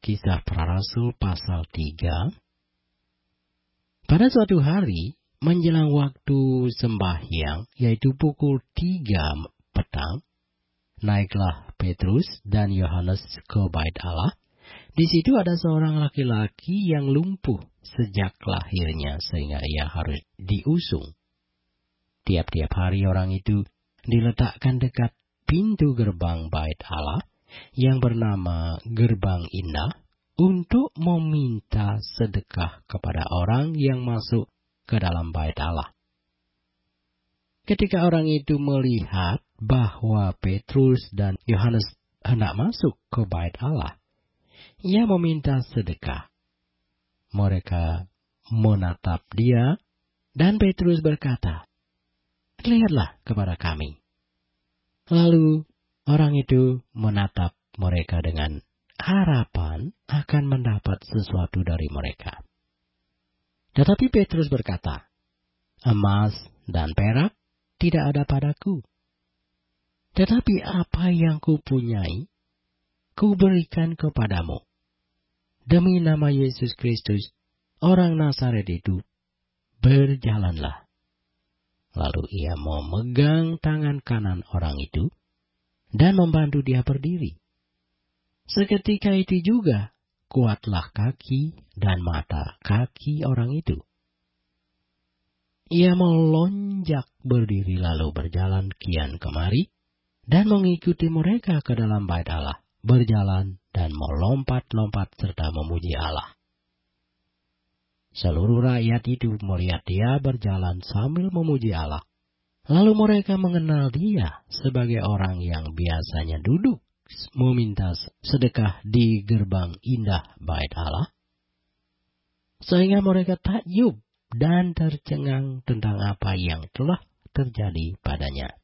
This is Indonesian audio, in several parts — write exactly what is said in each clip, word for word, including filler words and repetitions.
Kisah Para Rasul pasal tiga. Pada suatu hari, menjelang waktu sembahyang, yaitu pukul tiga petang, naiklah Petrus dan Yohanes ke bait Allah. Di situ ada seorang laki-laki yang lumpuh sejak lahirnya sehingga ia harus diusung. Tiap-tiap hari orang itu diletakkan dekat pintu gerbang bait Allah yang bernama Gerbang Indah untuk meminta sedekah kepada orang yang masuk ke dalam bait Allah. Ketika orang itu melihat bahwa Petrus dan Yohanes hendak masuk ke bait Allah, ia meminta sedekah. Mereka menatap dia dan Petrus berkata, "Lihatlah kepada kami." Lalu orang itu menatap mereka dengan harapan akan mendapat sesuatu dari mereka. Tetapi Petrus berkata, "Emas dan perak tidak ada padaku. Tetapi apa yang kupunyai, kuberikan kepadamu. Demi nama Yesus Kristus, orang Nazaret itu, berjalanlah." Lalu ia memegang tangan kanan orang itu dan membantu dia berdiri. Seketika itu juga kuatlah kaki dan mata kaki orang itu. Ia melonjak berdiri lalu berjalan kian kemari dan mengikuti mereka ke dalam bait Allah, berjalan dan melompat-lompat serta memuji Allah. Seluruh rakyat itu melihat dia berjalan sambil memuji Allah. Lalu mereka mengenal dia sebagai orang yang biasanya duduk meminta sedekah di gerbang indah bait Allah. Sehingga mereka takjub dan tercengang tentang apa yang telah terjadi padanya.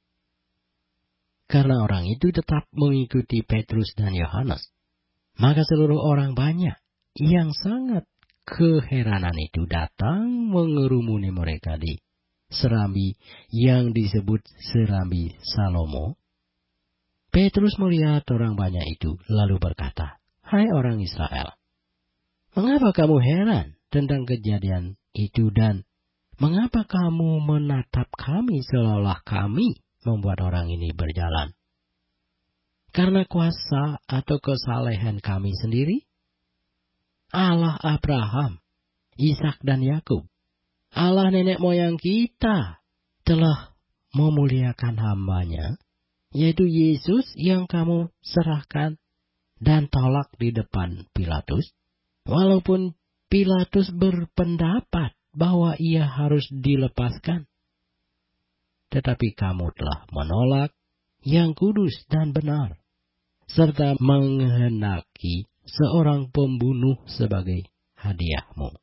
Karena orang itu tetap mengikuti Petrus dan Yohanes, maka seluruh orang banyak yang sangat keheranan itu datang mengerumuni mereka di serambi yang disebut serambi Salomo. Petrus melihat orang banyak itu lalu berkata, "Hai orang Israel, mengapa kamu heran tentang kejadian itu dan mengapa kamu menatap kami seolah kami membuat orang ini berjalan? Karena kuasa atau kesalehan kami sendiri? Allah Abraham, Ishak dan Yakub, Allah nenek moyang kita telah memuliakan hamba-Nya, yaitu Yesus yang kamu serahkan dan tolak di depan Pilatus, walaupun Pilatus berpendapat bahwa ia harus dilepaskan. Tetapi kamu telah menolak yang kudus dan benar, serta menghendaki seorang pembunuh sebagai hadiahmu.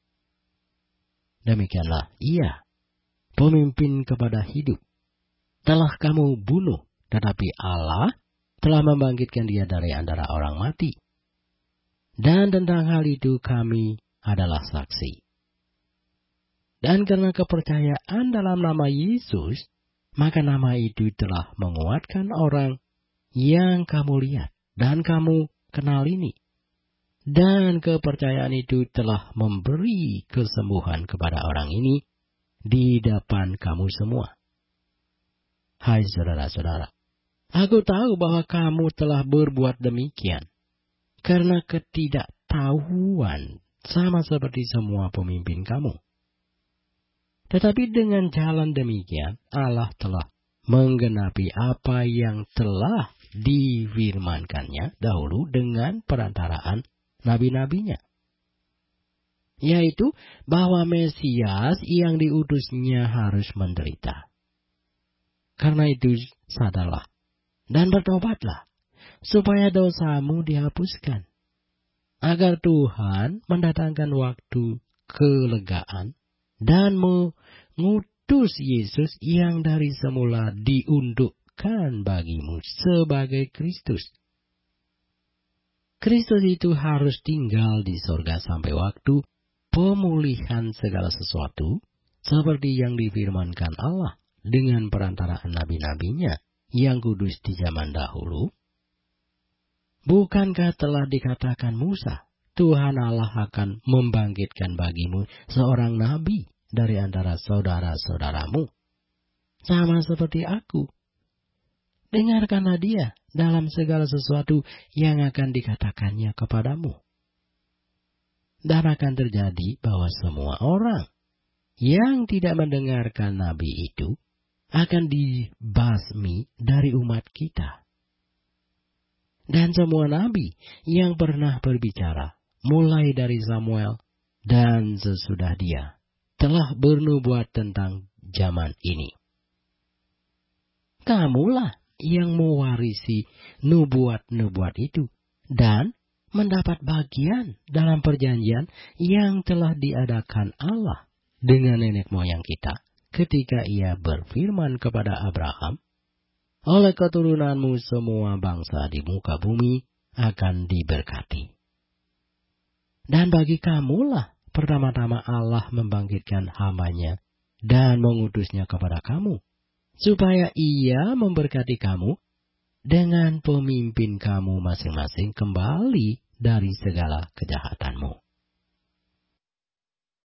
Demikianlah ia, pemimpin kepada hidup, telah kamu bunuh, tetapi Allah telah membangkitkan dia dari antara orang mati. Dan tentang hal itu kami adalah saksi. Dan karena kepercayaan dalam nama Yesus, maka nama itu telah menguatkan orang yang kamu lihat dan kamu kenal ini. Dan kepercayaan itu telah memberi kesembuhan kepada orang ini di depan kamu semua. Hai saudara-saudara, aku tahu bahwa kamu telah berbuat demikian karena ketidaktahuan sama seperti semua pemimpin kamu. Tetapi dengan jalan demikian, Allah telah menggenapi apa yang telah difirmankannya dahulu dengan perantaraan nabi-nabinya, yaitu bahwa Mesias yang diutusnya harus menderita. Karena itu sadarlah dan bertobatlah, supaya dosamu dihapuskan, agar Tuhan mendatangkan waktu kelegaan dan mengutus Yesus yang dari semula diundukkan bagimu sebagai Kristus. Kristus itu harus tinggal di sorga sampai waktu pemulihan segala sesuatu, seperti yang difirmankan Allah dengan perantaraan nabi-nabinya yang kudus di zaman dahulu. Bukankah telah dikatakan Musa, Tuhan Allah akan membangkitkan bagimu seorang nabi dari antara saudara-saudaramu, sama seperti aku. Dengarkanlah dia dalam segala sesuatu yang akan dikatakannya kepadamu. Dan akan terjadi bahwa semua orang yang tidak mendengarkan nabi itu akan dibasmi dari umat kita. Dan semua nabi yang pernah berbicara, mulai dari Samuel dan sesudah dia, telah bernubuat tentang zaman ini. Kamulah yang mewarisi nubuat-nubuat itu dan mendapat bagian dalam perjanjian yang telah diadakan Allah dengan nenek moyang kita ketika ia berfirman kepada Abraham, oleh keturunanmu semua bangsa di muka bumi akan diberkati. Dan bagi kamulah pertama-tama Allah membangkitkan hamba-Nya dan mengutusnya kepada kamu, supaya ia memberkati kamu dengan pemimpin kamu masing-masing kembali dari segala kejahatanmu.